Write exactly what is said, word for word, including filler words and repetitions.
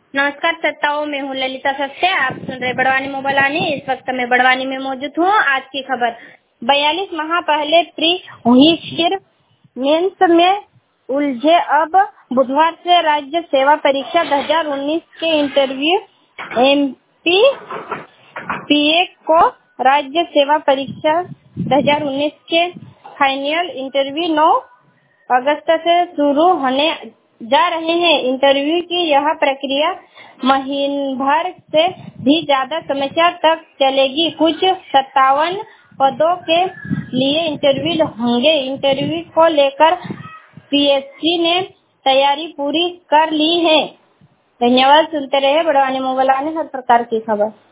नमस्कार श्रोताओं, मैं हूँ ललिता सस्ते। आप सुन रहे बड़वानी मोबाइलानी। इस वक्त मैं बड़वानी में मौजूद हूँ। आज की खबर, बयालीस माह पहले प्री हुई फिर मेंस में उलझे। अब बुधवार से राज्य सेवा परीक्षा दो हज़ार उन्नीस के इंटरव्यू। एमपी पीए को राज्य सेवा परीक्षा दो हज़ार उन्नीस के फाइनल इंटरव्यू नौ अगस्त से शुरू होने जा रहे हैं। इंटरव्यू की यह प्रक्रिया महीने भर से भी ज्यादा समय तक चलेगी। कुछ सत्तावन पदों के लिए इंटरव्यू होंगे। इंटरव्यू को लेकर पीएससी ने तैयारी पूरी कर ली है। धन्यवाद। सुनते रहे बड़वानी मोबाइल, हर प्रकार की खबर।